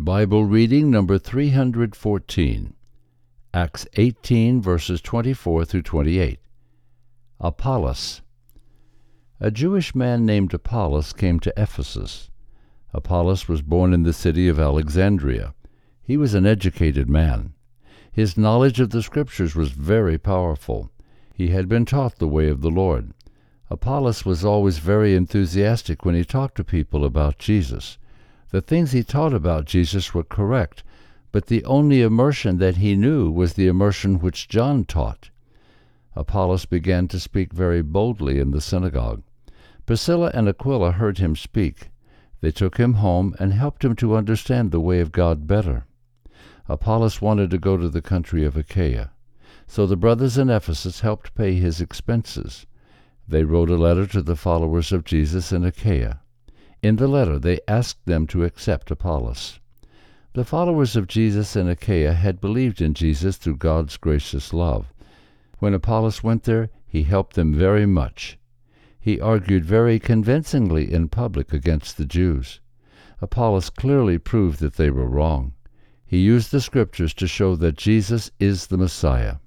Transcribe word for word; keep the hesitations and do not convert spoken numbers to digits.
Bible reading number three hundred fourteen, Acts eighteen, verses twenty-four through twenty-eight. Apollos. A Jewish man named Apollos came to Ephesus. Apollos was born in the city of Alexandria. He was an educated man. His knowledge of the Scriptures was very powerful. He had been taught the way of the Lord. Apollos was always very enthusiastic when he talked to people about Jesus. The things he taught about Jesus were correct, but the only immersion that he knew was the immersion which John taught. Apollos began to speak very boldly in the synagogue. Priscilla and Aquila heard him speak. They took him home and helped him to understand the way of God better. Apollos wanted to go to the country of Achaia, so the brothers in Ephesus helped pay his expenses. They wrote a letter to the followers of Jesus in Achaia. In the letter they asked them to accept Apollos. The followers of Jesus in Achaia had believed in Jesus through God's gracious love. When Apollos went there, he helped them very much. He argued very convincingly in public against the Jews. Apollos clearly proved that they were wrong. He used the Scriptures to show that Jesus is the Messiah.